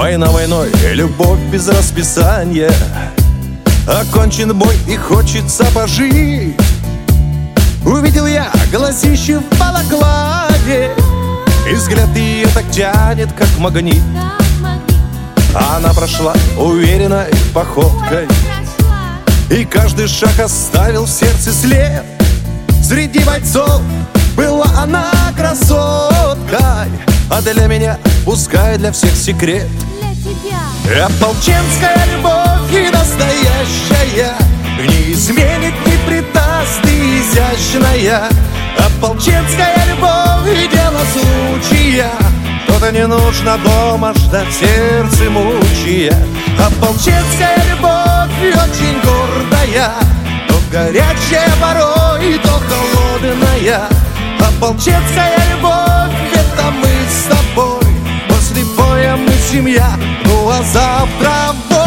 Война войной, любовь без расписания. Окончен бой и хочется пожить. Увидел я глазище в балаклаве, и взгляд ее так тянет, как магнит. Она прошла уверенной походкой, и каждый шаг оставил в сердце след. Среди бойцов была она красоткой, а для меня, пускай для всех секрет. Ополченская любовь и настоящая, не изменит, не предаст и изящная. Ополченская любовь и дело случая, кто-то не нужно дома ждать, сердце мучая. Ополченская любовь очень гордая, то горячая порой, то холодная. Ополченская любовь — это мы с тобой. После боя мы семья, ну а завтра бой.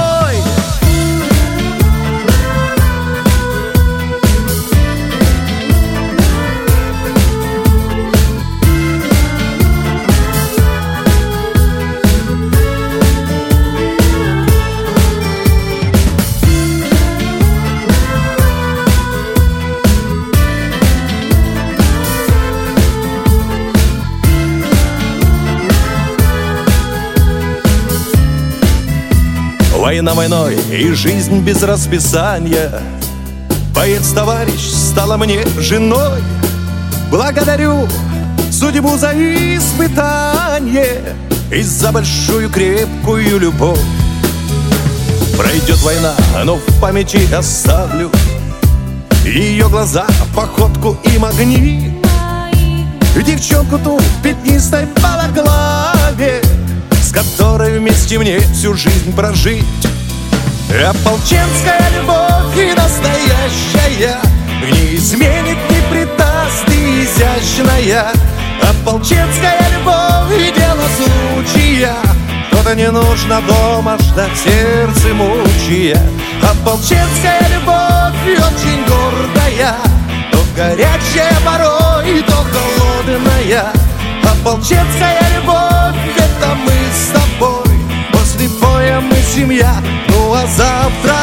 Война войной и жизнь без расписания. Боец-товарищ стала мне женой. Благодарю судьбу за испытание и за большую крепкую любовь. Пройдет война, но в памяти оставлю ее глаза, походку и магнит. Девчонку ту в пятнистой балаклаве, с которой вместе мне всю жизнь прожить. Ополченская любовь и настоящая, не изменит, не предаст и изящная. Ополченская любовь и дело случая, кто-то не нужно дома ждать, сердце мучая. Ополченская любовь очень гордая, то горячая порой, то холодная. Ополченская любовь — это мы с тобой. После боя мы семья, ну а завтра